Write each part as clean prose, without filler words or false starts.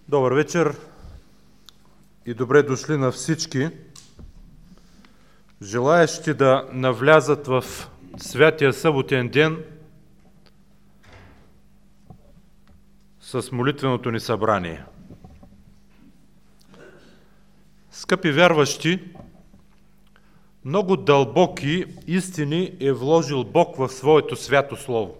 Добър вечер и добре дошли на всички, желаещи да навлязат в святия съботен ден с молитвеното ни събрание. Скъпи вярващи, много дълбоки истини е вложил Бог в своето свято слово.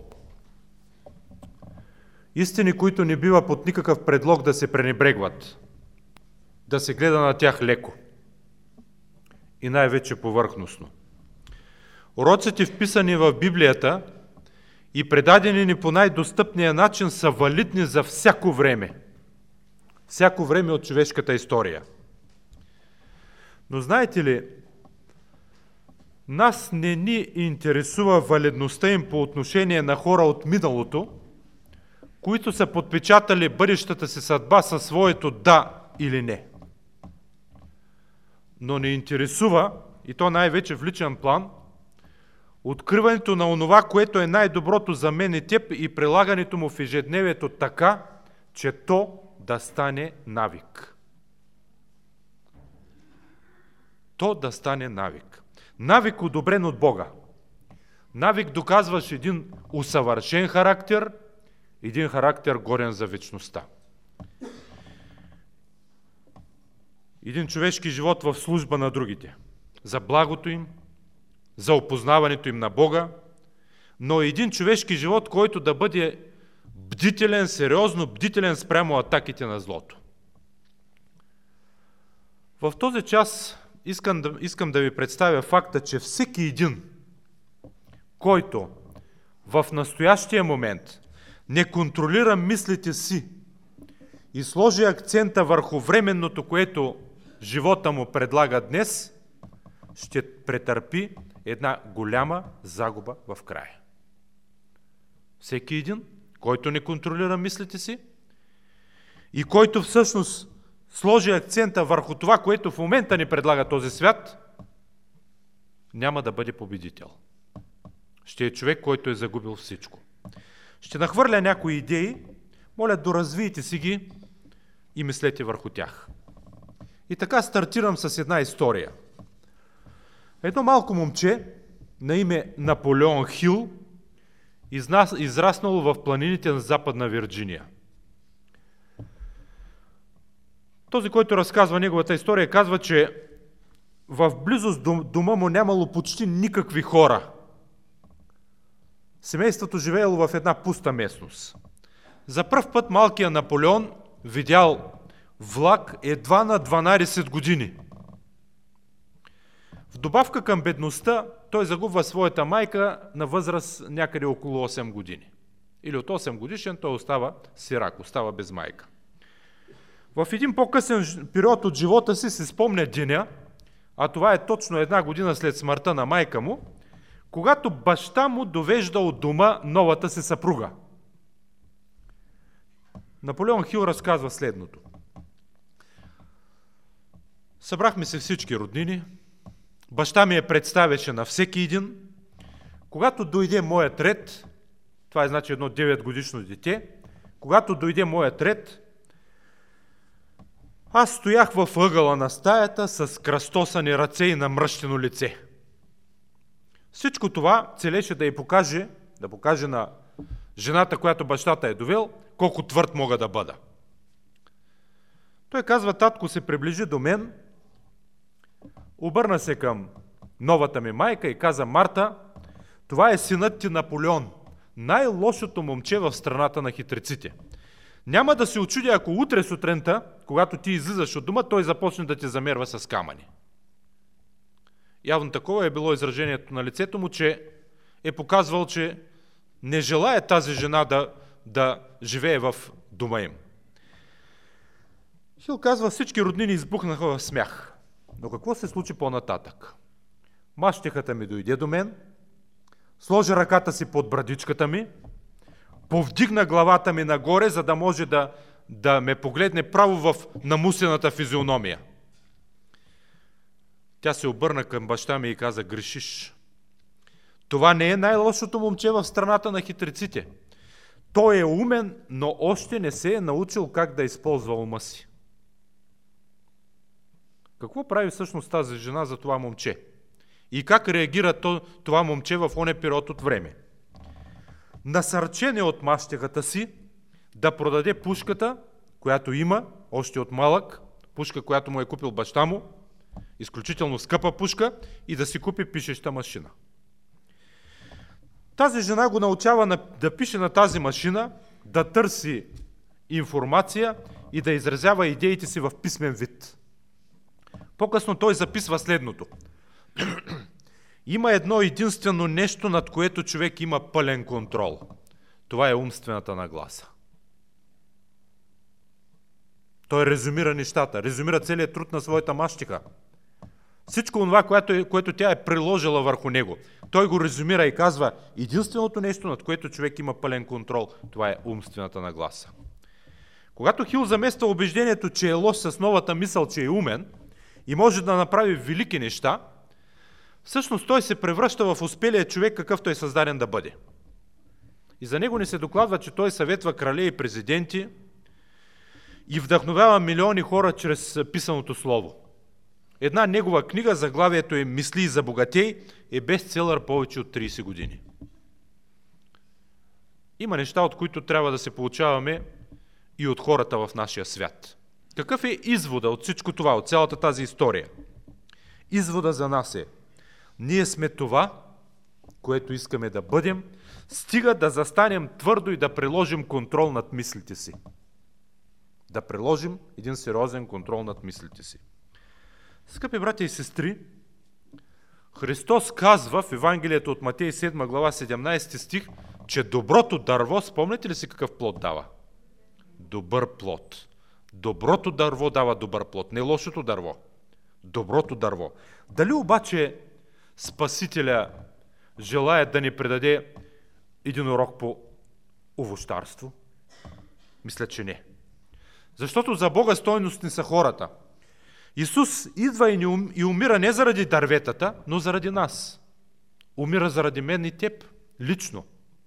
Истини, които не бива под никакъв предлог да се пренебрегват, да се гледа на тях леко и най-вече повърхностно. Уроците, вписани в Библията и предадени ни по най-достъпния начин, са валидни за всяко време от човешката история. Но знаете ли, нас не ни интересува валидността им по отношение на хора от миналото, които са подпечатали бъдещата си съдба със своето да или не. Но ни интересува, и то най-вече в личен план, откриването на онова, което е най-доброто за мен и теб, и прилагането му в ежедневието така, че то да стане навик. То да стане навик. Навик, одобрен от Бога. Навик, доказваш един усъвършен характер, един характер горен за вечността. Един човешки живот в служба на другите, за благото им, за опознаването им на Бога, но един човешки живот, който да бъде бдителен, сериозно бдителен спрямо атаките на злото. В този час искам да ви представя факта, че всеки един, който в настоящия момент не контролира мислите си и сложи акцента върху временното, което живота му предлага днес, ще претърпи една голяма загуба в края. Всеки един, който не контролира мислите си и който всъщност сложи акцента върху това, което в момента ни предлага този свят, няма да бъде победител. Ще е човек, който е загубил всичко. Ще нахвърля някои идеи, моля, доразвийте си ги и мислете върху тях. И така стартирам с една история. Едно малко момче на име Наполеон Хил, израснало в планините на Западна Вирджиния. Този, който разказва неговата история, казва, че в близост до дома му нямало почти никакви хора. Семейството живеело в една пуста местност. За пръв път малкият Наполеон видял влак едва на 12 години. В добавка към бедността, той загубва своята майка на възраст някъде около 8 години. Или от 8 годишен той остава сирак, остава без майка. В един по-късен период от живота си се спомня деня, а това е точно една година след смъртта на майка му, когато баща му довежда от дома новата си съпруга. Наполеон Хил разказва следното. Събрахме се всички роднини, баща ми я представяше на всеки един. Когато дойде моят ред, това е значи едно 9-годишно дете, когато дойде моят ред, аз стоях в ъгъла на стаята с кръстосани ръце и намръщено лице. Всичко това целеше да покаже на жената, която бащата е довел, колко твърд мога да бъда. Той казва, татко се приближи до мен, обърна се към новата ми майка и каза, Марта, това е синът ти Наполеон, най-лошото момче в страната на хитреците. Няма да се очуди, ако утре сутринта, когато ти излизаш от дома, той започне да те замерва с камъни. Явно такова е било изражението на лицето му, че е показвал, че не желая тази жена да живее в дома им. Хил казва, всички роднини избухнаха в смях. Но какво се случи по-нататък? Мащехата ми дойде до мен, сложи ръката си под брадичката ми, повдигна главата ми нагоре, за да може да ме погледне право в намусената физиономия. Тя се обърна към баща ми и каза, грешиш. Това не е най-лошото момче в страната на хитреците. той е умен, но още не се е научил как да използва ума си. Какво прави всъщност тази жена за това момче? И как реагира това момче в оня период от време? Насърчен е от мащехата си да продаде пушката, която има, още от малък, пушка, която му е купил баща му, изключително скъпа пушка, и да си купи пишеща машина. Тази жена го научава да пише на тази машина, да търси информация и да изразява идеите си в писмен вид. По-късно той записва следното. Има едно единствено нещо, над което човек има пълен контрол. Това е умствената нагласа. Той резюмира нещата, резюмира целият труд на своята мащеха. Всичко това, което тя е приложила върху него. Той го резюмира и казва, единственото нещо, над което човек има пълен контрол, това е умствената нагласа. Когато Хил замества убеждението, че е лош с новата мисъл, че е умен и може да направи велики неща, всъщност той се превръща в успелия човек, какъвто е създаден да бъде. И за него ни се докладва, че той съветва крале и президенти и вдъхновява милиони хора чрез писаното слово. Една негова книга, заглавието е "Мисли и забогатей", е бестселър повече от 30 години. Има неща, от които трябва да се получаваме и от хората в нашия свят. Какъв е извода от всичко това, от цялата тази история? Извода за нас е: ние сме това, което искаме да бъдем, стига да застанем твърдо и да приложим контрол над мислите си. Да приложим един сериозен контрол над мислите си. Скъпи братя и сестри, Христос казва в Евангелието от Матей 7 глава 17 стих, че доброто дърво, спомняте ли си какъв плод дава? Добър плод. Доброто дърво дава добър плод, не лошото дърво. Доброто дърво. Дали обаче Спасителя желая да ни предаде един урок по овощарство? Мисля, че не. Защото за Бога стойностни са хората. Исус идва и умира не заради дърветата, но заради нас. Умира заради мен и теб, лично.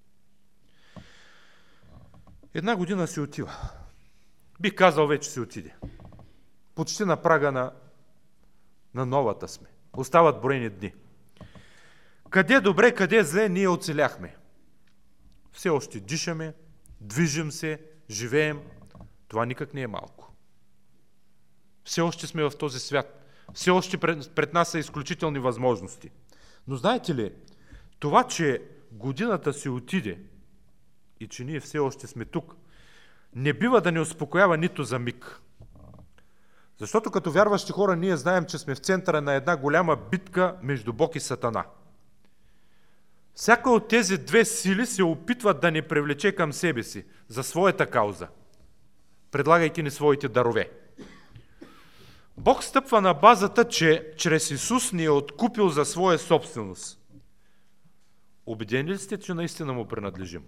Една година си отива. Бих казал, вече си отиде. Почти на прага на новата сме. Остават броени дни. Къде добре, къде зле, ние оцеляхме. Все още дишаме, движим се, живеем. Това никак не е малко. Все още сме в този свят. Все още пред нас са изключителни възможности. Но знаете ли, това, че годината си отиде и че ние все още сме тук, не бива да ни успокоява нито за миг. Защото като вярващи хора ние знаем, че сме в центъра на една голяма битка между Бог и Сатана. Всяка от тези две сили се опитват да ни привлече към себе си за своята кауза, предлагайки ни своите дарове. Бог стъпва на базата, че чрез Исус ни е откупил за своя собственост. Убедени ли сте, че наистина му принадлежим?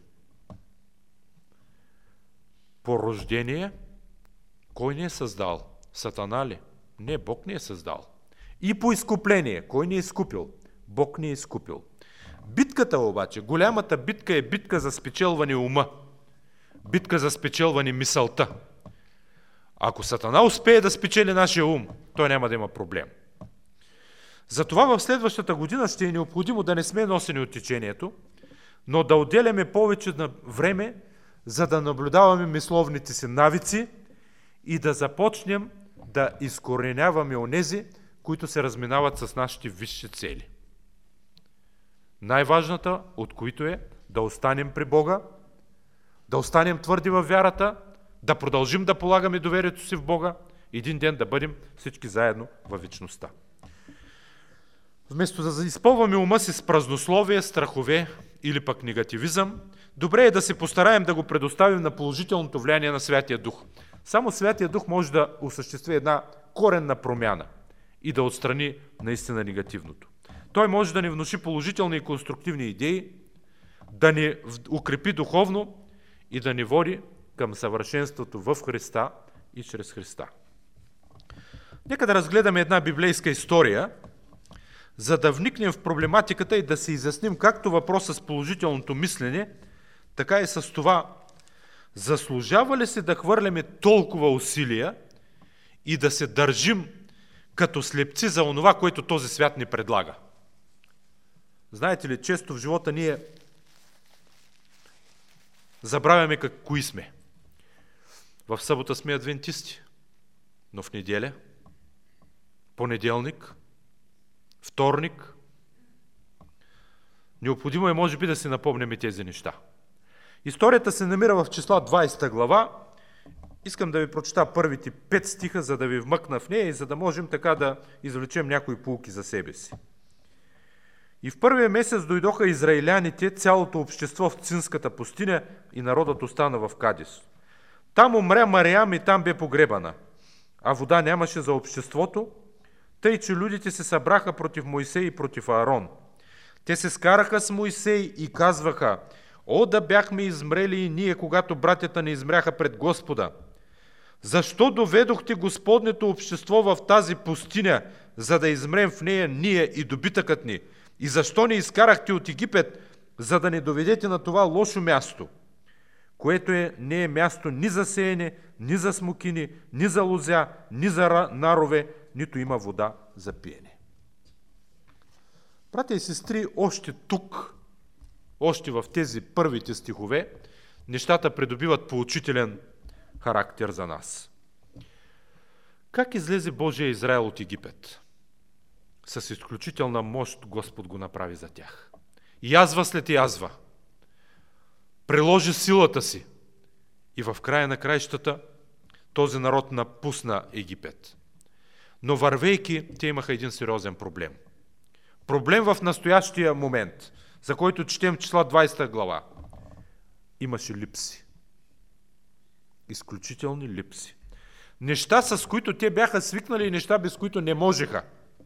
По рождение, кой ни е създал? Сатана ли? Не, Бог ни е създал. И по изкупление, кой ни е изкупил? Бог ни е изкупил. Битката обаче, голямата битка е битка за спечелване ума. Битка за спечелване мисълта. Ако Сатана успее да спечели нашия ум, той няма да има проблем. Затова в следващата година ще е необходимо да не сме носени от течението, но да отделяме повече на време, за да наблюдаваме мисловните си навици и да започнем да изкореняваме онези, които се разминават с нашите висши цели. Най-важната от които е да останем при Бога, да останем твърди във вярата, да продължим да полагаме доверието си в Бога, един ден да бъдем всички заедно във вечността. Вместо да изпълваме ума си с празнословие, страхове или пък негативизъм, добре е да се постараем да го предоставим на положителното влияние на Святия Дух. Само Святия Дух може да осъществи една коренна промяна и да отстрани наистина негативното. Той може да ни внуши положителни и конструктивни идеи, да ни укрепи духовно и да ни води към съвършенството в Христа и чрез Христа. Нека да разгледаме една библейска история, за да вникнем в проблематиката и да се изясним както въпроса с положителното мислене, така и с това заслужава ли се да хвърляме толкова усилия и да се държим като слепци за онова, което този свят ни предлага? Знаете ли, често в живота ние забравяме кои сме. В събота сме адвентисти, но в неделя, понеделник, вторник, необходимо е, може би, да си напомняме тези неща. Историята се намира в Числа 20 глава. Искам да ви прочета първите 5 стиха, за да ви вмъкна в нея и за да можем така да извлечем някои поуки за себе си. И в първия месец дойдоха израиляните, цялото общество в Цинската пустиня и народът остана в Кадис. Там умря Мариам и там бе погребана, а вода нямаше за обществото, тъй че людите се събраха против Мойсей и против Аарон. Те се скараха с Мойсей и казваха: „О, да бяхме измрели и ние, когато братята ни измряха пред Господа! Защо доведохте Господнето общество в тази пустиня, за да измрем в нея ние и добитъкът ни? И защо ни изкарахте от Египет, за да ни доведете на това лошо място, което не е място ни за сеене, ни за смокини, ни за лозя, ни за нарове, нито има вода за пиене“. Братя и сестри, още тук, още в тези първите стихове, нещата придобиват поучителен характер за нас. Как излезе Божия Израел от Египет? С изключителна мощ Господ го направи за тях. Язва след язва. Приложи силата си. И в края на краищата този народ напусна Египет. Но вървейки, те имаха един сериозен проблем. Проблем в настоящия момент, за който четем Числа 20 глава. Имаше липси. Изключителни липси. Неща, с които те бяха свикнали и неща, без които не можеха.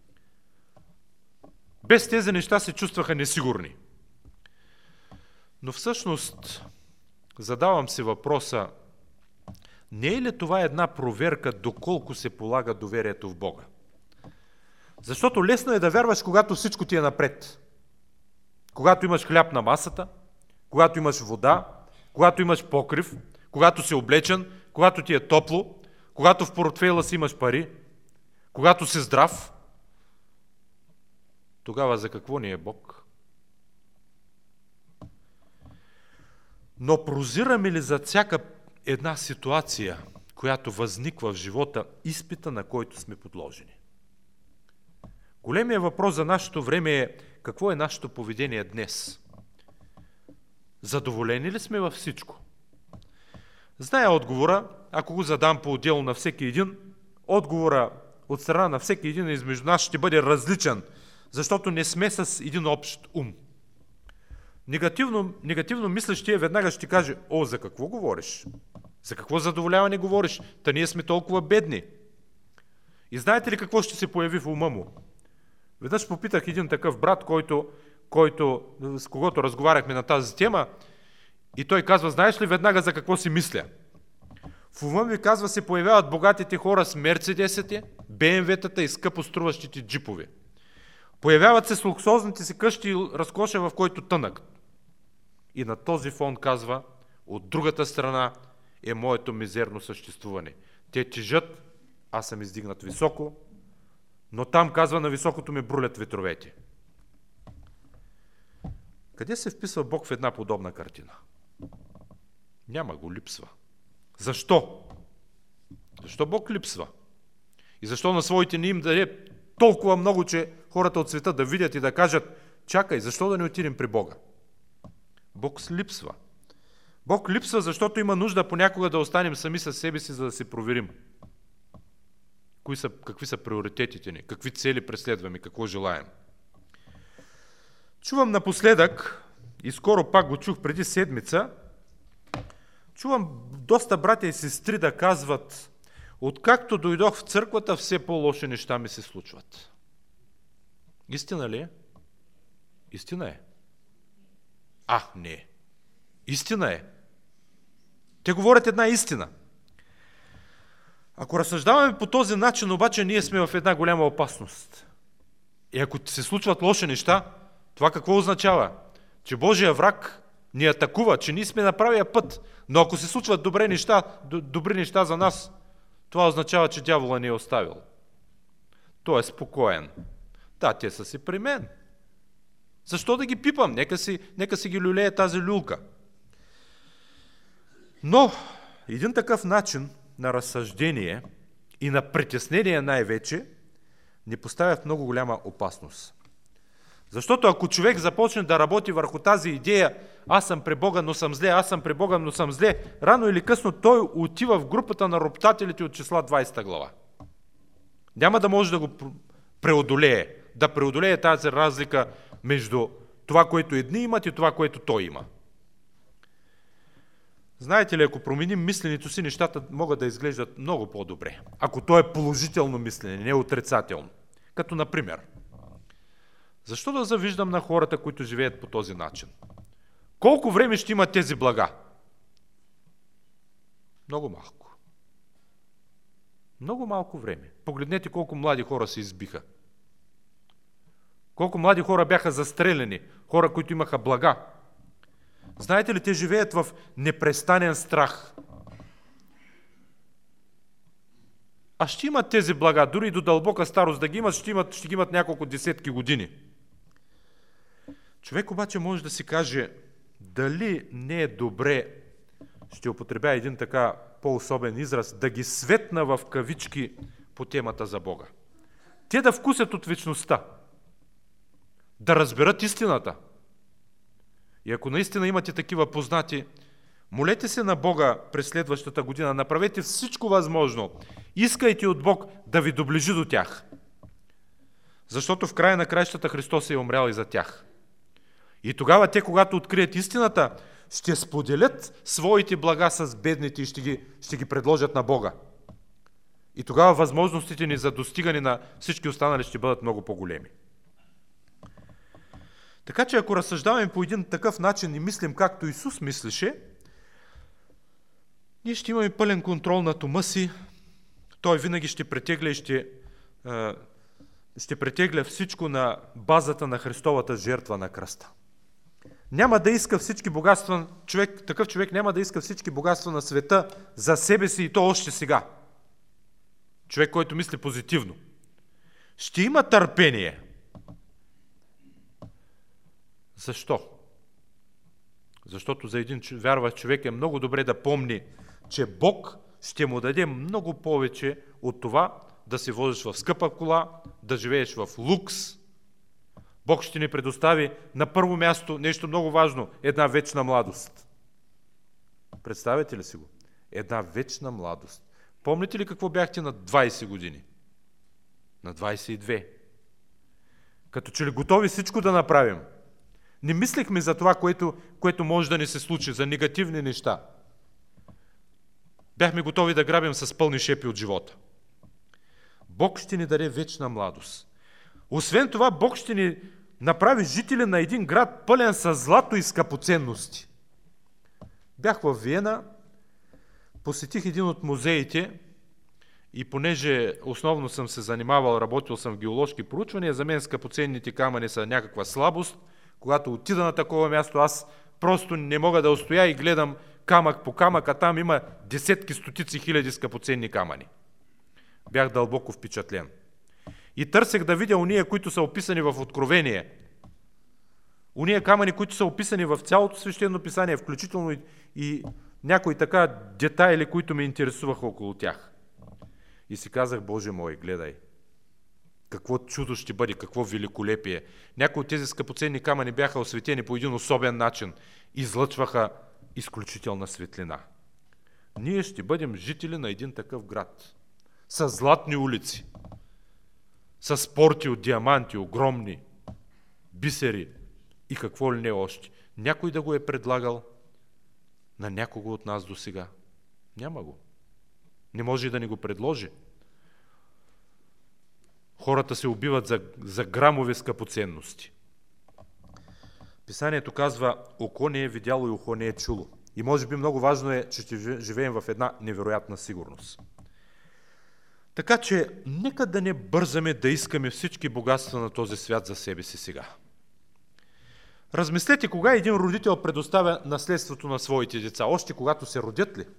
Без тези неща се чувстваха несигурни. Но всъщност, задавам си въпроса, не е ли това една проверка доколко се полага доверието в Бога? Защото лесно е да вярваш, когато всичко ти е напред. Когато имаш хляб на масата, когато имаш вода, когато имаш покрив, когато си облечен, когато ти е топло, когато в портфейла си имаш пари, когато си здрав. Тогава за какво ни е Бог? Но прозираме ли за всяка една ситуация, която възниква в живота, изпита, на който сме подложени? Големият въпрос за нашето време е: какво е нашето поведение днес? Задоволени ли сме във всичко? Зная отговора, ако го задам по-отделно на всеки един, отговора от страна на всеки един измежду нас ще бъде различен, защото не сме с един общ ум. Негативно мислещия веднага ще каже: „О, за какво говориш? За какво задоволяване говориш? Та ние сме толкова бедни“. И знаете ли какво ще се появи в ума му? Веднъж попитах един такъв брат, с когото разговаряхме на тази тема, и той казва: „Знаеш ли веднага за какво си мисля?“ В ума ми, казва, се появяват богатите хора с мерцедесите, БМВ-тата и скъпо струващите джипове. Появяват се с луксозните си къщи и разкоша, в който тънък. И на този фон, казва, от другата страна е моето мизерно съществуване. Те тежат, аз съм издигнат високо, но там, казва, на високото ме брулят ветровете. Къде се вписва Бог в една подобна картина? Няма го, липсва. Защо? Защо Бог липсва? И защо на своите ни им даде толкова много, че хората от света да видят и да кажат: „Чакай, защо да не отидем при Бога?“ Бог липсва. Бог липсва, защото има нужда понякога да останем сами със себе си, за да се проверим. Какви са приоритетите ни, какви цели преследваме, какво желаем. Чувам напоследък, и скоро пак го чух преди седмица, чувам доста братя и сестри да казват: „Откакто дойдох в църквата, все по-лоши неща ми се случват“. Истина ли е? Истина е. Не. Истина е. Те говорят една истина. Ако разсъждаваме по този начин, обаче ние сме в една голяма опасност. И ако се случват лоши неща, това какво означава? Че Божия враг ни атакува, че ние сме на правия път. Но ако се случват добри неща за нас, това означава, че дявола ни е оставил. Той е спокоен. Да, те са си при мен. Защо да ги пипам? Нека си ги люлее тази люлка. Но един такъв начин на разсъждение и на притеснение най-вече ни поставя в много голяма опасност. Защото ако човек започне да работи върху тази идея, аз съм при Бога, но съм зле, аз съм при Бога, но съм зле, рано или късно той отива в групата на роптателите от числа 20 глава. Няма да може да го преодолее тази разлика между това, което едни имат и това, което той има. Знаете ли, ако променим мисленето си, нещата могат да изглеждат много по-добре. Ако то е положително мислене, не отрицателно. Като например, защо да завиждам на хората, които живеят по този начин? Колко време ще имат тези блага? Много малко. Много малко време. Погледнете колко млади хора се избиха. Колко млади хора бяха застреляни, хора, които имаха блага. Знаете ли, те живеят в непрестанен страх. А ще имат тези блага, дори и до дълбока старост да ги имат, ще ги имат няколко десетки години. Човек обаче може да си каже, дали не е добре, ще употребя един така по-особен израз, да ги светна в кавички по темата за Бога. Те да вкусят от вечността, да разберат истината. И ако наистина имате такива познати, молете се на Бога през следващата година, направете всичко възможно, искайте от Бог да ви доближи до тях. Защото в края на краищата Христос е умрял и за тях. И тогава те, когато открият истината, ще споделят своите блага с бедните и ще ги предложат на Бога. И тогава възможностите ни за достигане на всички останали ще бъдат много по-големи. Така че ако разсъждаваме по един такъв начин и мислим както Исус мислеше, ние ще имаме пълен контрол над ума си. Той винаги ще претегля и ще претегля всичко на базата на Христовата жертва на кръста. Няма да иска всички богатства, такъв човек няма да иска всички богатства на света за себе си и то още сега. Човек, който мисли позитивно. Ще има търпение. Защо? Защото за един вярващ човек е много добре да помни, че Бог ще му даде много повече от това да се возиш в скъпа кола, да живееш в лукс. Бог ще ни предостави на първо място нещо много важно – една вечна младост. Представете ли си го? Една вечна младост. Помните ли какво бяхте на 20 години? На 22. Като че ли готови всичко да направим? Не мислихме за това, което може да ни се случи, за негативни неща. Бяхме готови да грабим с пълни шепи от живота. Бог ще ни даде вечна младост. Освен това, Бог ще ни направи жители на един град пълен с злато и скъпоценности. Бях в Виена, посетих един от музеите и понеже основно съм се занимавал, работил съм в геоложки проучвания, за мен скъпоценните камъни са някаква слабост. Когато отида на такова място, аз просто не мога да устоя и гледам камък по камък, а там има десетки, стотици хиляди скъпоценни камъни. Бях дълбоко впечатлен. И търсех да видя уния, които са описани в Откровение. Уния камъни, които са описани в цялото свещено писание, включително и някои така детайли, които ме интересуваха около тях. И си казах, Боже мой, гледай, какво чудо ще бъде, какво великолепие. Някои от тези скъпоценни камъни бяха осветени по един особен начин, излъчваха изключителна светлина. Ние ще бъдем жители на един такъв град, с златни улици, с порти от диаманти, огромни, бисери и какво ли не още. Някой да го е предлагал на някого от нас до сега? Няма го. Не може и да ни го предложи. Хората се убиват за грамови скъпоценности. Писанието казва, око не е видяло и ухо не е чуло. И може би много важно е, че ще живеем в една невероятна сигурност. Така че, нека да не бързаме да искаме всички богатства на този свят за себе си сега. Размислете, кога един родител предоставя наследството на своите деца? Още когато се родят ли?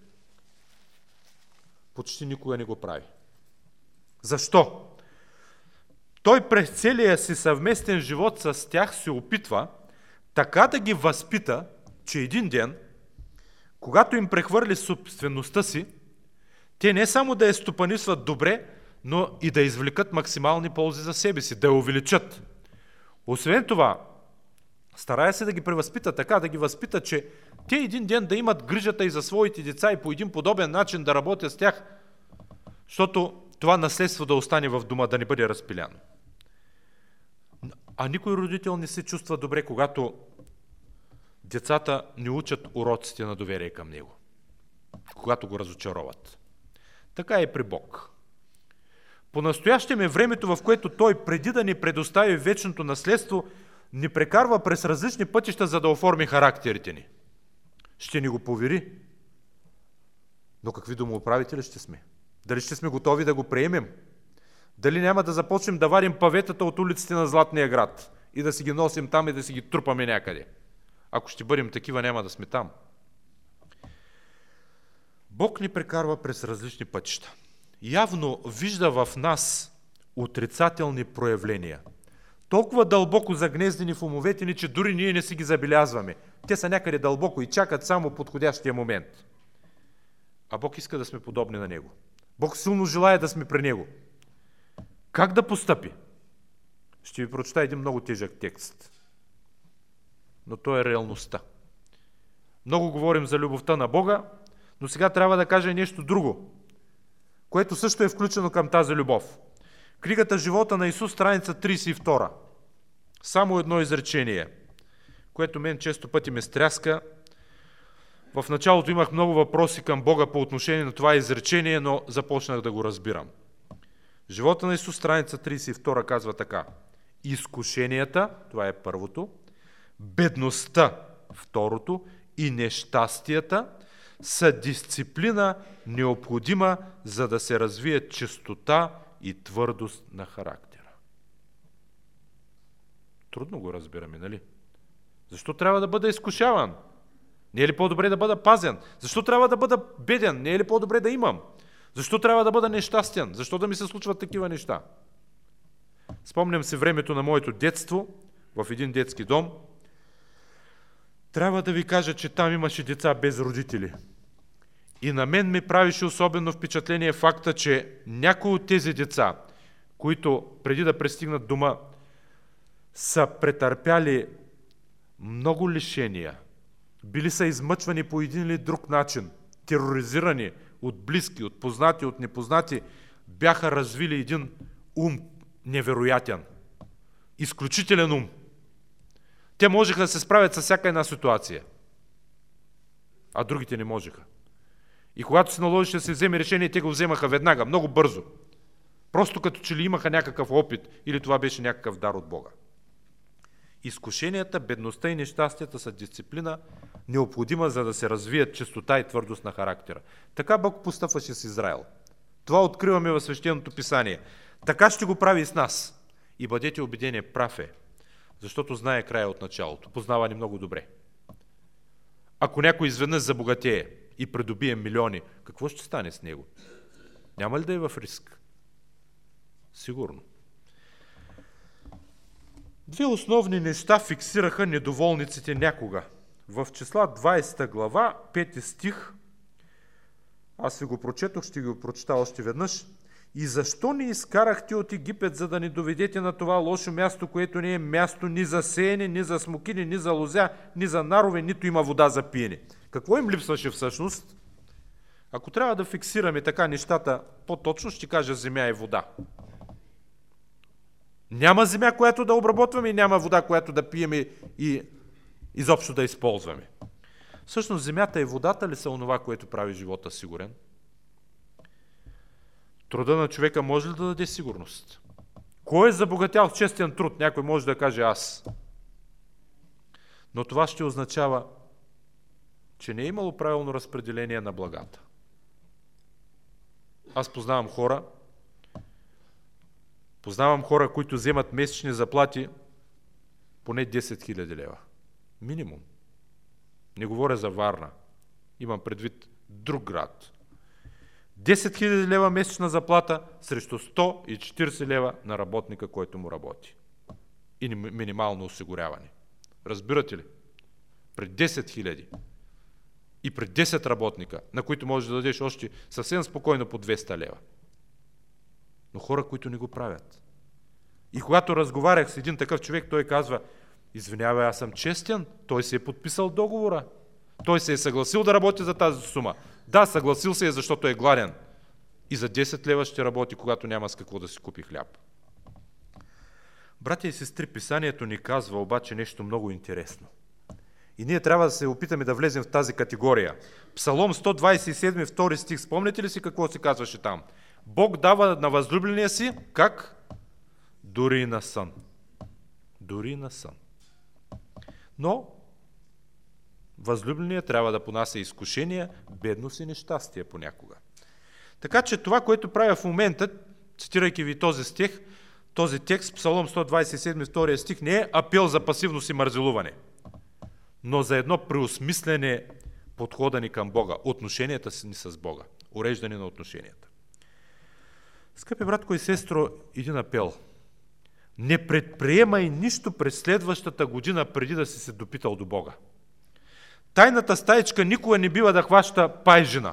Почти никога не го прави. Защо? Той през целия си съвместен живот с тях се опитва така да ги възпита, че един ден, когато им прехвърли собствеността си, те не само да я стопанисват добре, но и да извлекат максимални ползи за себе си, да я увеличат. Освен това, старая се да ги превъзпита така, да ги възпита, че те един ден да имат грижата и за своите деца и по един подобен начин да работят с тях, защото това наследство да остане в дома, да не бъде разпиляно. А никой родител не се чувства добре, когато децата не учат уроците на доверие към него, когато го разочароват. Така и при Бог. По-настоящем е времето, в което Той, преди да ни предостави вечното наследство, ни прекарва през различни пътища, за да оформи характерите ни. Ще ни го повери. Но какви домоуправители ще сме? Дали ще сме готови да го приемем? Дали няма да започнем да вадим паветата от улиците на Златния град и да си ги носим там и да си ги трупаме някъде? Ако ще бъдем такива, няма да сме там. Бог ни прекарва през различни пътища. Явно вижда в нас отрицателни проявления. Толкова дълбоко загнездени в умовете ни, че дори ние не си ги забелязваме. Те са някъде дълбоко и чакат само подходящия момент. А Бог иска да сме подобни на Него. Бог силно желая да сме при Него. Как да постъпи? Ще ви прочета един много тежък текст. Но то е реалността. Много говорим за любовта на Бога, но сега трябва да кажа нещо друго, което също е включено към тази любов. Книгата Живота на Исус, страница 32. Само едно изречение, което мен често пъти ме стряска. В началото имах много въпроси към Бога по отношение на това изречение, но започнах да го разбирам. Живота на Исус, страница 32 казва така: изкушенията, това е първото, бедността, второто, и нещастията са дисциплина необходима, за да се развие чистота и твърдост на характера. Трудно го разбираме, нали? Защо трябва да бъда изкушаван? Не е ли по-добре да бъда пазен? Защо трябва да бъда беден? Не е ли по-добре да имам? Защо трябва да бъда нещастен? Защо да ми се случват такива неща? Спомням си времето на моето детство в един детски дом. Трябва да ви кажа, че там имаше деца без родители. И на мен ми правише особено впечатление факта, че някои от тези деца, които преди да пристигнат дома, са претърпяли много лишения, били са измъчвани по един или друг начин, тероризирани от близки, от познати, от непознати, бяха развили един ум невероятен, изключителен ум. Те можеха да се справят с всяка една ситуация, а другите не можеха. И когато се наложише да се вземе решение, те го вземаха веднага, много бързо. Просто като че ли имаха някакъв опит или това беше някакъв дар от Бога. Изкушенията, бедността и нещастията са дисциплина, необходима, за да се развият чистота и твърдост на характера. Така Бог постъпваше с Израел. Това откриваме в Свещеното писание. Така ще го прави и с нас. И бъдете убедени, прав е, защото знае края от началото. Познава ни много добре. Ако някой изведнъж забогатее и придобие милиони, какво ще стане с него? Няма ли да е в риск? Сигурно. Две основни неща фиксираха недоволниците някога. В Числа 20 глава, 5 стих, аз ви го прочетох, ще ги го прочета още веднъж. И защо ни изкарахте от Египет, за да ни доведете на това лошо място, което не е място ни за сеене, ни за смокини, ни за лозя, ни за нарове, нито има вода за пиене? Какво им липсваше всъщност? Ако трябва да фиксираме така нещата по-точно, ще кажа земя и вода. Няма земя, която да обработваме, и няма вода, която да пиеме и изобщо да използваме. Всъщност земята и водата ли са онова, което прави живота сигурен? Труда на човека може ли да даде сигурност? Кой е забогатял с честен труд? Някой може да каже аз. Но това ще означава, че не е имало правилно разпределение на благата. Аз познавам хора, които вземат месечни заплати поне 10 000 лева. Минимум. Не говоря за Варна. Имам предвид друг град. 10 000 лева месечна заплата срещу 140 лева на работника, който му работи. И минимално осигуряване. Разбирате ли? При 10 000 и при 10 работника, на които можеш да дадеш още съвсем спокойно по 200 лева. Но хора, които не го правят. И когато разговарях с един такъв човек, той казва: извинявай, аз съм честен, той се е подписал договора. Той се е съгласил да работи за тази сума. Да, съгласил се е, защото е гладен. И за 10 лева ще работи, когато няма с какво да си купи хляб. Братя и сестри, Писанието ни казва обаче нещо много интересно. И ние трябва да се опитаме да влезем в тази категория. Псалом 127, 2 стих. Спомняте ли си какво се казваше там? Бог дава на възлюбления си, как? Дори и на сън. Дори и на сън. Но възлюбленият трябва да понася изкушения, бедност и нещастие понякога. Така че това, което правя в момента, цитирайки ви този текст, Псалом 127, 2 стих, не е апел за пасивност и мързелуване, но за едно преосмислене подхода ни към Бога, отношенията ни с Бога, уреждане на отношенията. Скъпи братко и сестро, един апел. Не предприемай нищо през следващата година, преди да си се допитал до Бога. Тайната стаичка никога не бива да хваща пайжина.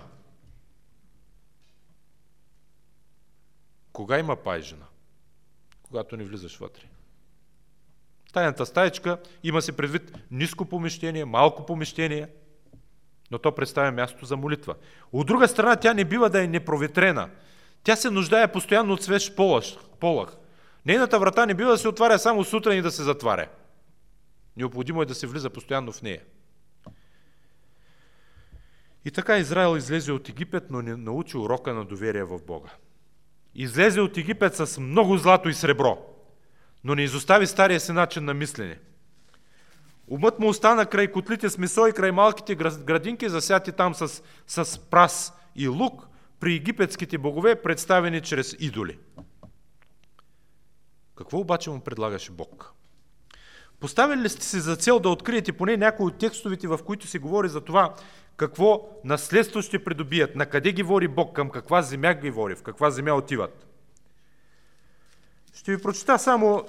Кога има пайжина? Когато не влизаш вътре. Тайната стаичка има се предвид ниско помещение, малко помещение, но то представя място за молитва. От друга страна, тя не бива да е непроветрена. Тя се нуждае постоянно от свеж полъх. Нейната врата не бива да се отваря само сутрин и да се затваря. Необходимо е да се влиза постоянно в нея. И така Израел излезе от Египет, но не научи урока на доверие в Бога. Излезе от Египет с много злато и сребро, но не изостави стария си начин на мислене. Умът му остана край котлите с месо и край малките градинки, засяти там с прас и лук, при египетските богове, представени чрез идоли. Какво обаче му предлагаше Бог? Поставили ли сте си за цел да откриете поне някои от текстовете, в които се говори за това, какво наследство ще придобият, на къде ги води Бог, към каква земя ги води, в каква земя отиват? Ще ви прочита само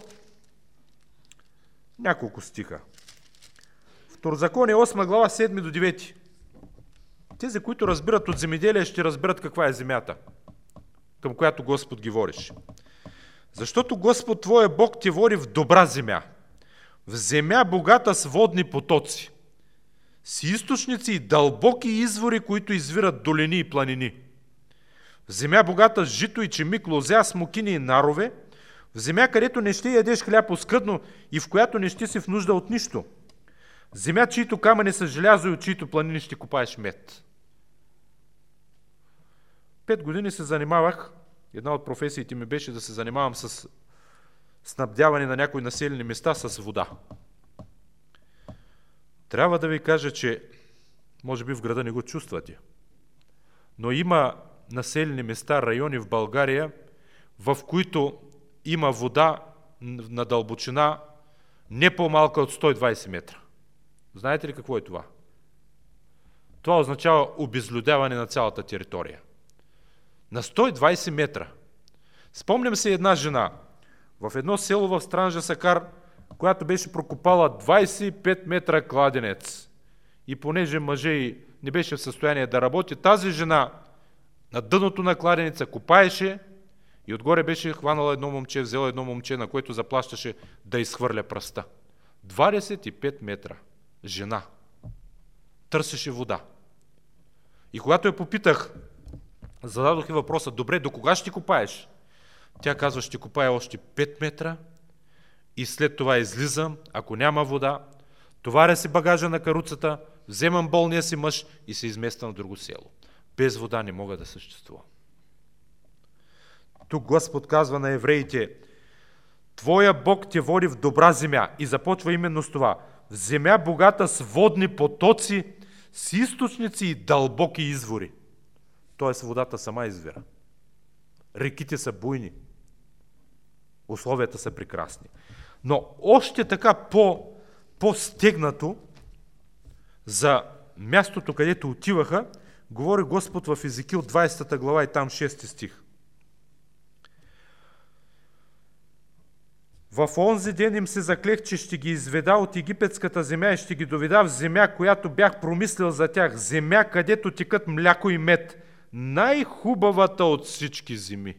няколко стиха. Второзаконие 8 глава 7 до 9. Тези, които разбират от земеделие, ще разберат каква е земята, към която Господ ги водиш. Защото Господ твоя Бог те води в добра земя, в земя богата с водни потоци, с източници и дълбоки извори, които извират долини и планини. В земя богата с жито и чемик, лозя, смокини и нарове, в земя, където не ще ядеш хляб оскъдно и в която не ще си в нужда от нищо. Земя, чието камъни са желязо и от чието планини ще копаеш мед. 5 години се занимавах, една от професиите ми беше да се занимавам с снабдяване на някои населени места с вода. Трябва да ви кажа, че може би в града не го чувствате, но има населени места, райони в България, в които има вода на дълбочина не по-малка от 120 метра. Знаете ли какво е това? Това означава обезлюдяване на цялата територия. На 120 метра. Спомням се една жена в едно село в Странджа Сакар, която беше прокопала 25 метра кладенец. И понеже мъже не беше в състояние да работи, тази жена на дъното на кладенеца копаеше и отгоре беше хванала едно момче, взела едно момче, на което заплащаше да изхвърля пръста. 25 метра. Жена. Търсеше вода. И когато я попитах, зададох и въпроса: добре, до кога ще копаеш? Тя казва: ще копая още 5 метра и след това излизам, ако няма вода, товаря си багажа на каруцата, вземам болния си мъж и се измества на друго село. Без вода не мога да съществувам. Тук Господ казва на евреите: твоя Бог те води в добра земя, и започва именно с това: в земя богата с водни потоци, с източници и дълбоки извори. Тоест водата сама извира. Реките са буйни. Условията са прекрасни. Но още така по-стегнато за мястото, където отиваха, говори Господ в Езекил 20 глава и там 6 стих. В онзи ден им се заклех, че ще ги изведа от египетската земя и ще ги доведа в земя, която бях промислил за тях. Земя, където текат мляко и мед. Най-хубавата от всички земи.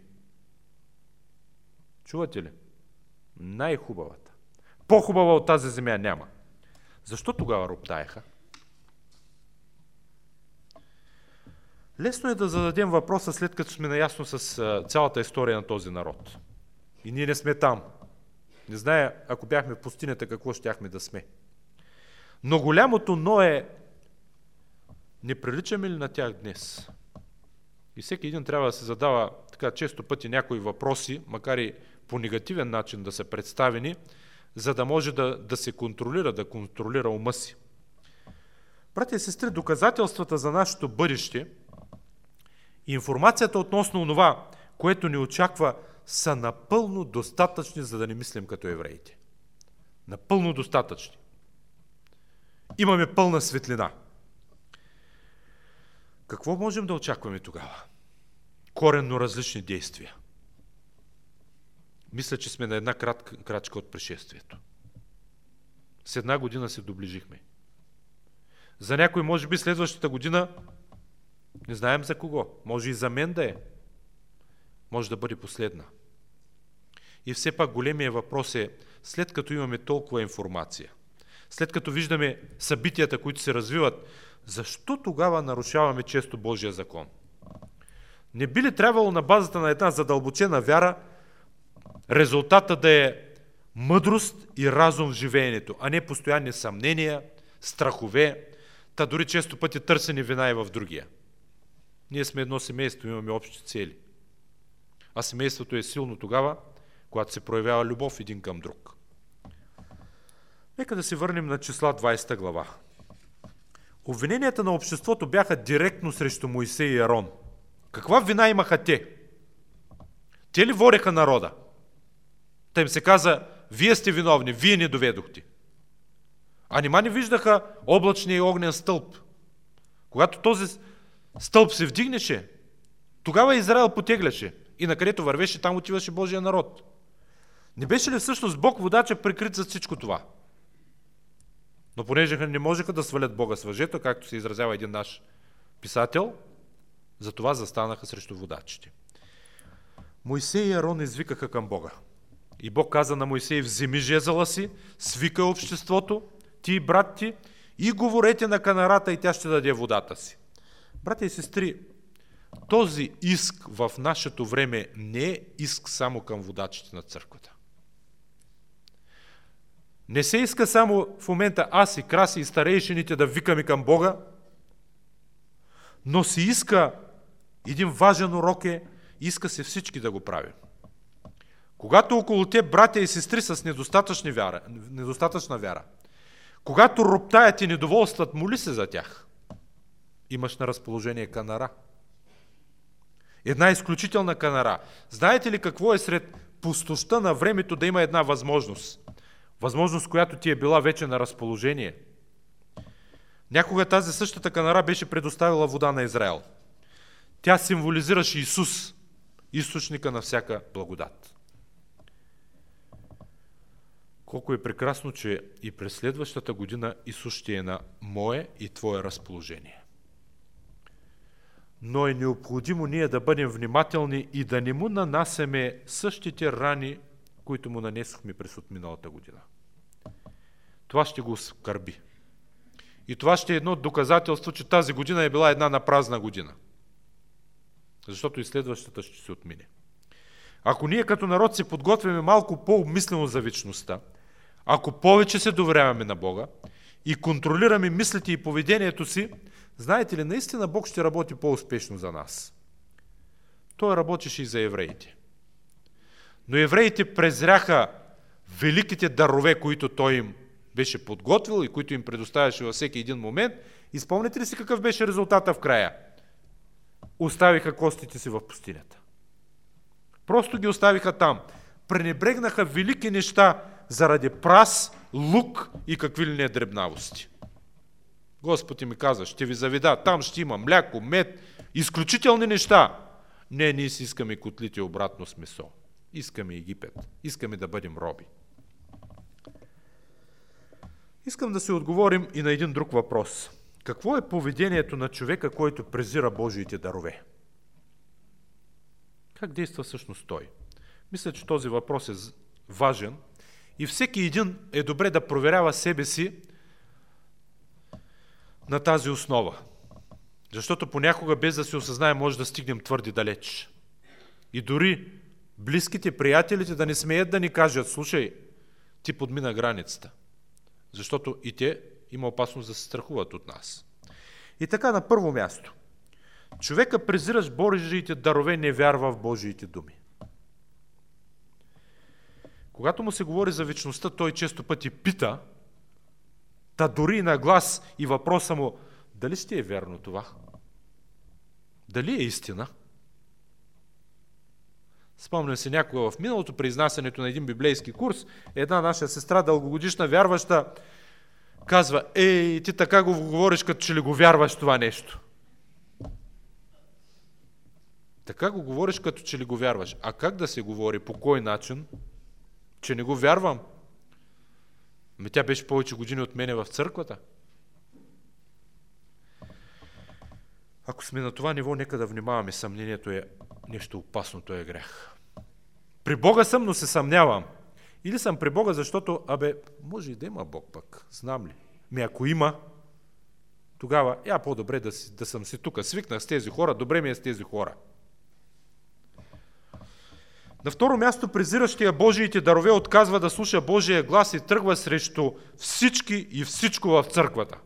Чувате ли? Най-хубавата. По-хубава от тази земя няма. Защо тогава роптаеха? Лесно е да зададем въпроса, след като сме наясно с цялата история на този народ. И ние не сме там. Не зная, ако бяхме в пустинята, какво щяхме да сме. Но голямото но е, не приличаме ли на тях днес? И всеки един трябва да се задава така често пъти някои въпроси, макар и по негативен начин да са представени, за да може да се контролира, да контролира ума си. Братя и сестри, доказателствата за нашето бъдеще и информацията относно това, което ни очаква, са напълно достатъчни, за да не мислим като евреите. Напълно достатъчни. Имаме пълна светлина. Какво можем да очакваме тогава? Коренно различни действия. Мисля, че сме на една крачка от пришествието. С една година се доближихме. За някой, може би, следващата година, не знаем за кого, може и за мен да е, може да бъде последна. И все пак големия въпрос е, след като имаме толкова информация, след като виждаме събитията, които се развиват, защо тогава нарушаваме често Божия закон? Не би ли трябвало на базата на една задълбочена вяра резултата да е мъдрост и разум в живеенето, а не постоянни съмнения, страхове, та дори често пъти търсени вина и в другия? Ние сме едно семейство, имаме общи цели. А семейството е силно тогава, когато се проявява любов един към друг. Нека да се върнем на числа 20 глава. Обвиненията на обществото бяха директно срещу Моисей и Арон. Каква вина имаха те? Те ли вореха народа? Та им се каза, вие сте виновни, вие ни доведохте. А нима не виждаха облачния и огнен стълб? Когато този стълб се вдигнеше, тогава Израел потегляше и накъдето вървеше, там отиваше Божия народ. Не беше ли всъщност Бог водача прикрит за всичко това? Но понеже не можеха да свалят Бога с въжето, както се изразява един наш писател, затова застанаха срещу водачите. Моисей и Арон извикаха към Бога. И Бог каза на Моисей, вземи жезъла си, свикай обществото, ти и брат ти, и говорете на канарата и тя ще даде водата си. Братя и сестри, този иск в нашето време не е иск само към водачите на църквата. Не се иска само в момента аз и Краси и старейшините да викаме към Бога, но се иска един важен урок иска се всички да го правим. Когато около те братя и сестри с недостатъчна вяра, когато роптаят и недоволстват, моли се за тях. Имаш на разположение канара. Една изключителна канара. Знаете ли какво е сред пустощта на времето да има една възможност? Възможност, която ти е била вече на разположение. Някога тази същата канара беше предоставила вода на Израел. Тя символизираше Исус, източника на всяка благодат. Колко е прекрасно, че и през следващата година Исус ще е на мое и твое разположение. Но е необходимо ние да бъдем внимателни и да не му нанасяме същите рани, които му нанесохме през отминалата година. Това ще го оскърби. И това ще е едно доказателство, че тази година е била една напразна година. Защото и следващата ще се отмине. Ако ние като народ се подготвяме малко по-обмислено за вечността, ако повече се доверяваме на Бога и контролираме мислите и поведението си, знаете ли, наистина Бог ще работи по-успешно за нас. Той работеше и за евреите. Но евреите презряха великите дарове, които Той им беше подготвил и които им предоставяше във всеки един момент. И спомняте ли си какъв беше резултата в края? Оставиха костите си в пустинята. Просто ги оставиха там. Пренебрегнаха велики неща заради прас, лук и какви ли не дребнавости. Господ ми каза, ще ви заведа, там ще има мляко, мед, изключителни неща. Не, ние си искаме котлите обратно с месо. Искаме Египет. Искаме да бъдем роби. Искам да се отговорим и на един друг въпрос. Какво е поведението на човека, който презира Божиите дарове? Как действа всъщност той? Мисля, че този въпрос е важен и всеки един е добре да проверява себе си на тази основа. Защото понякога, без да се осъзнае, може да стигнем твърде далеч. И дори близките, приятелите да не смеят да ни кажат, слушай, ти подмина границата. Защото и те има опасност да се страхуват от нас. И така, на първо място, човека, презиращ Божиите дарове, не вярва в Божиите думи. Когато му се говори за вечността, той често пъти пита, та дори на глас и въпроса му, дали ще е вярно това? Дали е истина? Спомням се някога в миналото при изнасянето на един библейски курс, една наша сестра, дългогодишна вярваща, казва, ей, ти така го говориш, като че ли го вярваш това нещо. Така го говориш, като че ли го вярваш. А как да се говори? По кой начин? Че не го вярвам. Тя беше повече години от мене в църквата. Ако сме на това ниво, нека да внимаваме. Съмнението е нещо опасно, то е грях. При Бога съм, но се съмнявам. Или съм при Бога, защото, може и да има Бог пък, знам ли. Ако има, тогава по-добре да съм си тук. Свикнах с тези хора, добре ми е с тези хора. На второ място, презиращия Божиите дарове отказва да слуша Божия глас и тръгва срещу всички и всичко в църквата.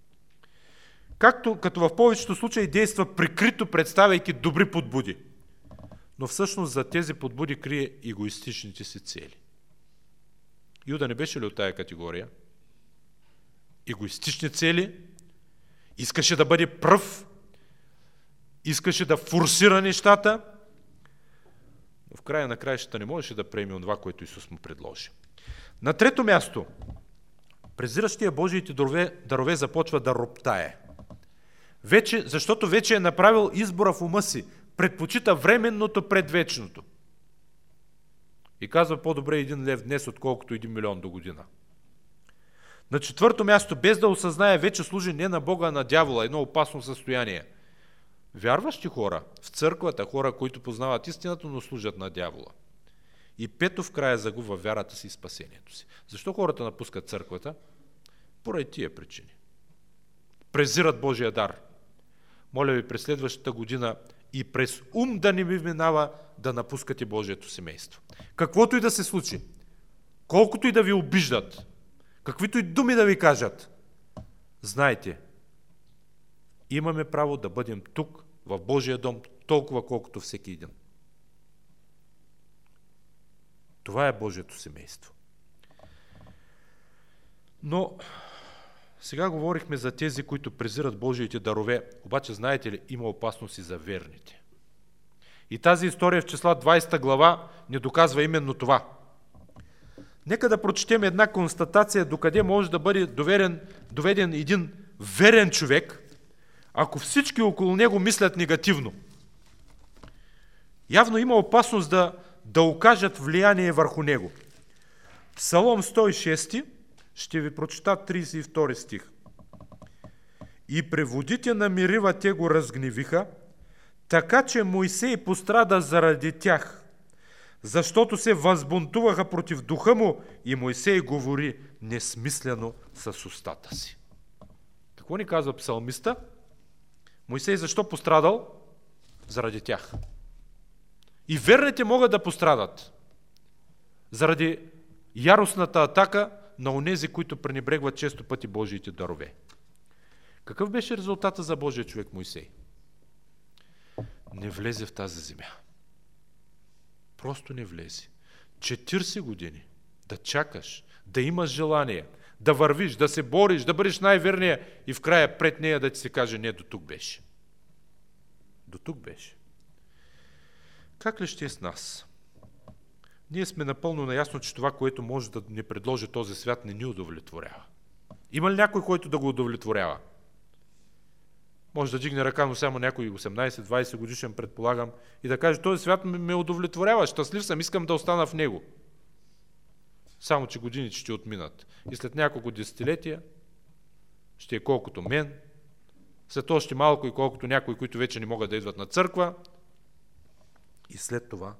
Като в повечето случаи действа прикрито, представяйки добри подбуди. Но всъщност за тези подбуди крие егоистичните си цели. Юда не беше ли от тая категория? Егоистични цели, искаше да бъде пръв, искаше да форсира нещата, но в края на краищата не можеше да приеме това, което Исус му предложи. На трето място, презиращия Божиите дарове започва да роптае. Защото вече е направил избора в ума си, предпочита временното пред вечното. И казва, по-добре 1 лев днес, отколкото 1 милион до година. На четвърто място, без да осъзнае, вече служи не на Бога, а на дявола, едно опасно състояние. Вярващи хора в църквата, хора, които познават истината, но служат на дявола. И пето, в края загубва вярата си и спасението си. Защо хората напускат църквата? Поради тия причини. Презират Божия дар. Моля ви, през следващата година и през ум да не ви минава да напускате Божието семейство. Каквото и да се случи, колкото и да ви обиждат, каквито и думи да ви кажат, знайте, имаме право да бъдем тук, в Божия дом, толкова колкото всеки един. Това е Божието семейство. Но сега говорихме за тези, които презират Божиите дарове, обаче знаете ли, има опасност и за верните. И тази история в числа 20 глава ни доказва именно това. Нека да прочетем една констатация, докъде може да бъде доведен един верен човек, ако всички около него мислят негативно. Явно има опасност да окажат влияние върху него. Псалом 106, ще ви прочета 32 стих. И преводите на Мирива те го разгневиха, така че Мойсей пострада заради тях, защото се възбунтуваха против духа му и Мойсей говори несмислено с устата си. Какво ни казва псалмиста? Мойсей защо пострадал? Заради тях. И верните могат да пострадат заради яростната атака на онези, които пренебрегват често пъти Божиите дарове. Какъв беше резултата за Божия човек Мойсей? Не влезе в тази земя. Просто не влезе. 40 години да чакаш, да имаш желание, да вървиш, да се бориш, да бъдеш най-верния и в края пред нея да ти се каже, не, до тук беше. До тук беше. Как ли ще е с нас? ние сме напълно наясно, че това, което може да ни предложи този свят, не ни удовлетворява. Има ли някой, който да го удовлетворява? Може да дигне ръка, но само някой 18-20 годишен, предполагам, и да каже, този свят ме удовлетворява, щастлив съм, искам да остана в него. Само, че годините ще отминат. И след няколко десетилетия ще е колкото мен, след още малко и колкото някои, които вече не могат да идват на църква. И след това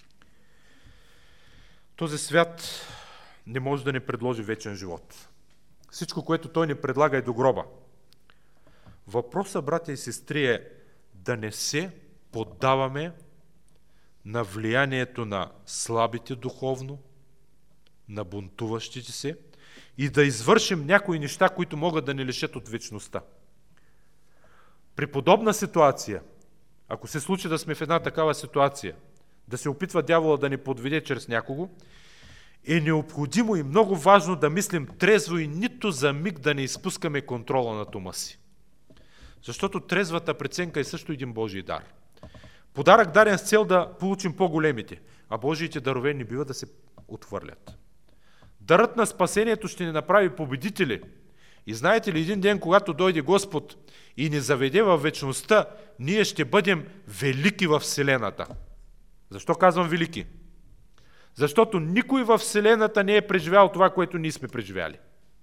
този свят не може да ни предложи вечен живот. Всичко, което той ни предлага, е до гроба. Въпросът, братя и сестри, е да не се поддаваме на влиянието на слабите духовно, на бунтуващите се и да извършим някои неща, които могат да ни лишат от вечността. При подобна ситуация, ако се случи да сме в една такава ситуация, да се опитва дявола да ни подведе чрез някого, е необходимо и много важно да мислим трезво и нито за миг да не изпускаме контрола над ума си. Защото трезвата преценка е също един Божий дар. Подарък даден с цел да получим по-големите, а Божиите дарове не бива да се отхвърлят. Дарът на спасението ще ни направи победители. И знаете ли, един ден, когато дойде Господ и ни заведе във вечността, ние ще бъдем велики във Вселената. Защо казвам велики? Защото никой във Вселената не е преживял това, което ние сме преживяли.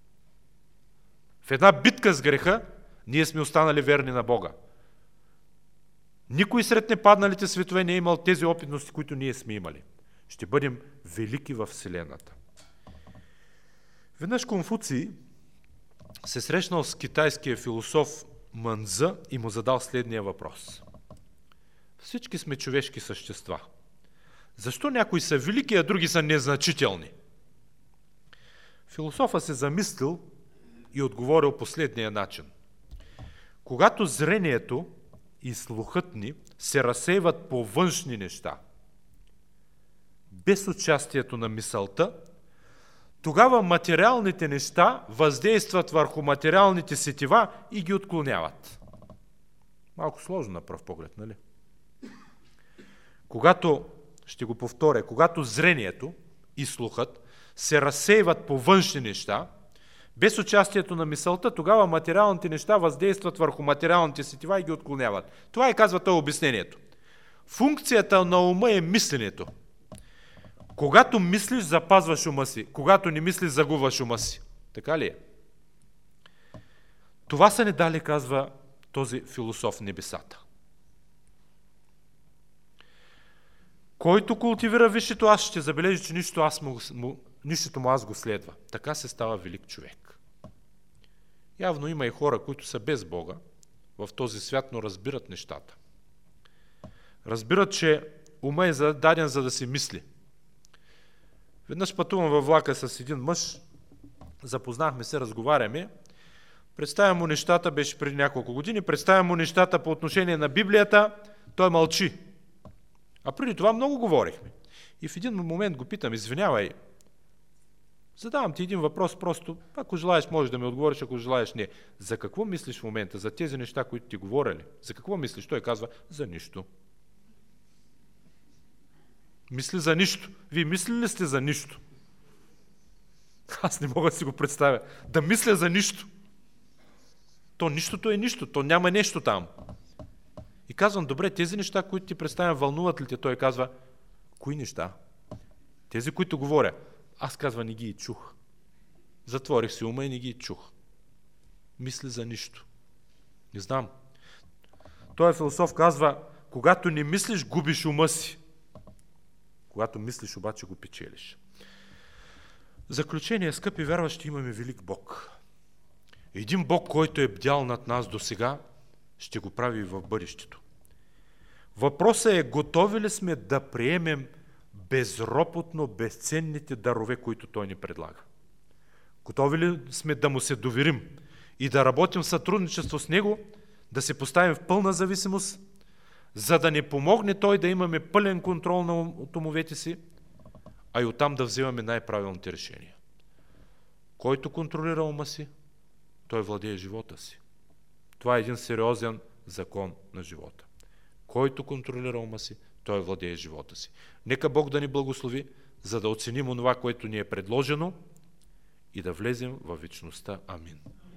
В една битка с греха ние сме останали верни на Бога. Никой сред непадналите светове не е имал тези опитности, които ние сме имали. Ще бъдем велики във Вселената. Веднъж Конфуций се срещнал с китайския философ Мънза и му задал следния въпрос. Всички сме човешки същества. Защо някои са велики, а други са незначителни? Философът се замислил и отговорил последния начин. Когато зрението и слухът ни се разсейват по външни неща, без участието на мисълта, тогава материалните неща въздействат върху материалните сетива и ги отклоняват. Малко сложно на пръв поглед, нали? Ще го повторя, когато зрението и слухът се разсейват по външни неща, без участието на мисълта, тогава материалните неща въздействат върху материалните сетива и ги отклоняват. Това и казва това обяснението. Функцията на ума е мисленето. Когато мислиш, запазваш ума си. Когато не мислиш, загубваш ума си. Така ли е? Това са ни дали, казва този философ, небесата. Който култивира висшето аз, ще забележи, че нищото му аз го следва. Така се става велик човек. Явно има и хора, които са без Бога в този свят, но разбират нещата. Разбират, че ума е даден за да се мисли. Веднъж пътувам във влака с един мъж, запознахме се, разговаряме, представям му нещата, беше преди няколко години, представям му нещата по отношение на Библията, той мълчи. А преди това много говорихме. И в един момент го питам, извинявай, задавам ти един въпрос просто, ако желаеш можеш да ми отговориш, ако желаеш не. За какво мислиш в момента? За тези неща, които ти говорили? За какво мислиш? Той казва, за нищо. Мисли за нищо. Вие мислили ли сте за нищо? Аз не мога да си го представя. Да мисля за нищо. То нищото е нищо, то няма нещо там. И казвам, добре, тези неща, които ти представям, вълнуват ли те? Той казва, кои неща? Тези, които говоря. Аз казва, не ги и чух. Затворих си ума и не ги чух. Мисли за нищо. Не знам. Той философ казва, когато не мислиш, губиш ума си. Когато мислиш, обаче го печелиш. В заключение, скъпи вярващи, имаме велик Бог. Един Бог, който е бдял над нас досега, ще го прави и в бъдещето. Въпросът е, готови ли сме да приемем безропотно безценните дарове, които Той ни предлага? Готови ли сме да Му се доверим и да работим в сътрудничество с Него, да се поставим в пълна зависимост, за да ни помогне Той да имаме пълен контрол над умовете си, а и оттам да вземаме най-правилните решения. Който контролира ума си, той владее живота си. Това е един сериозен закон на живота. Който контролира ума си, той владее живота си. Нека Бог да ни благослови, за да оценим онова, което ни е предложено и да влезем във вечността. Амин.